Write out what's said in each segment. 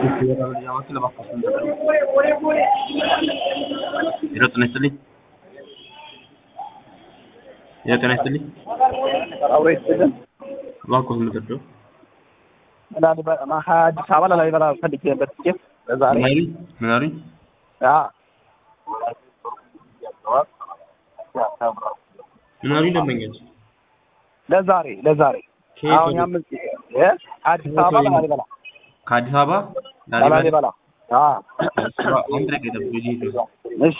ለዛሬ አሁን ያምጽ አዲስ አበባ ላሊበላ ከአዲስ አበባ ላሊበላ አንድ ላይ ገደብ እሺ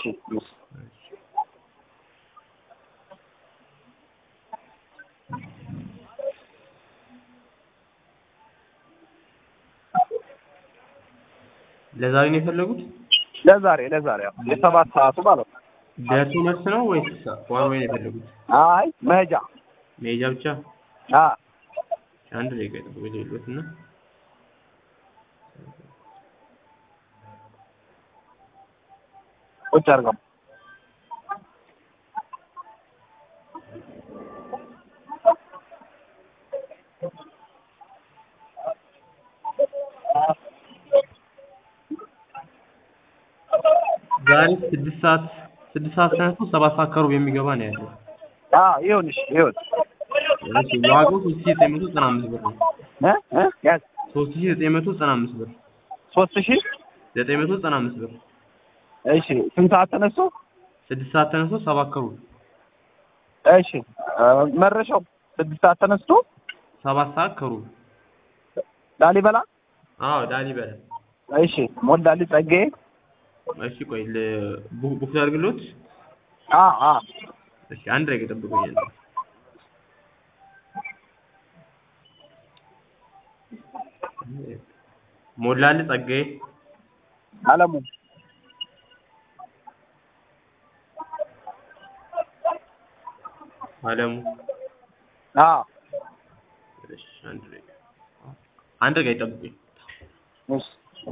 ለዛሬ ነው የፈለጉት ለዛሬ የሰባት ሰዓቱ ማለት ነው ደርሶ መልስ ነው ወይስ ዋን ወይ ነው የፈለጉት አይ መሄጃ ብቻ አንድ ላይ ገደብ ወይልዎትና ቁጭ አድርገው ዛሬ 6 ሰዓት ተነስቶ 7 ሰዓት ከሩብ የሚገባ ነው ያለው ይሁንሽ እሺ ዋጋው 3995 ብር ነው ያዝ 3995 ብር 3995 ብር እሺ ስንት ሰዓት ተነስቶ 6 ሰዓት ተነስቶ 7 ከሩብ እሺ መረሻው 6 ሰዓት ተነስቶ 7 ሰዓት ከሩብ ላሊበላ ላሊበላ እሺ ሞላልኝ ጸጋዬ እሺ ቆይ ቡክ አድርግሎት እሺ አንድ ላይ ተጠብቁኝ ሞላልኝ ጸጋዬ አለሙ እሺ አንድ ላይ ተጠብቁኝ እሺ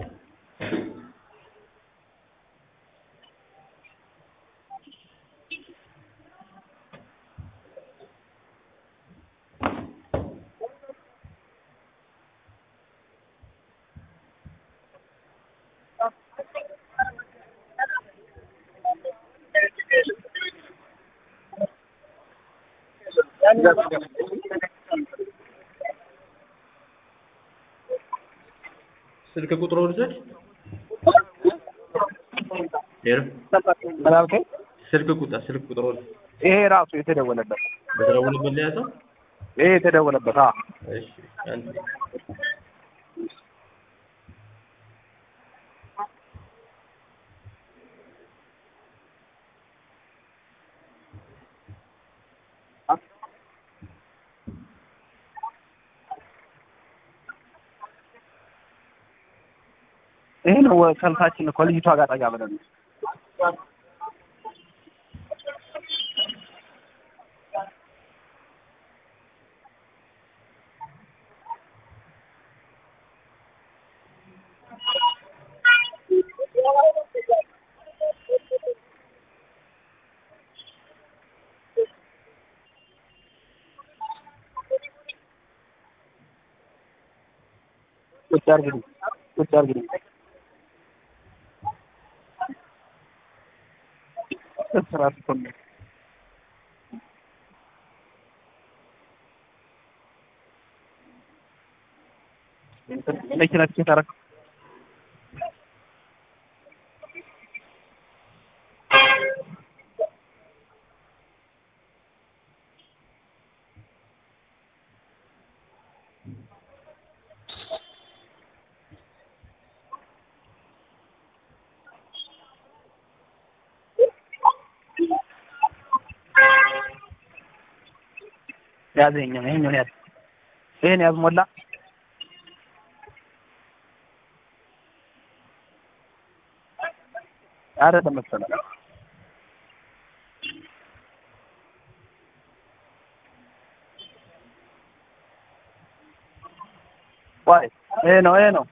ስልክ ቁጥሩ ልጅ ስልክ ቁጥሩ ይሄ ራሱ የተደወለበት ላይ ያዘው ይሄ የተደወለበት እሺ አንተ ይሄ ነው ሰልፋችን እኮ ልጅቷ ጋር ጠጋ ብለን ቁጭ አድርግልኝ ስራት ኮነ ለኪናችን ታረክ ያዘኛ ይሄን ያዝ ይሄን ያዝ ሞላ አረ ተመሰለ ዋይ ይሄ ነው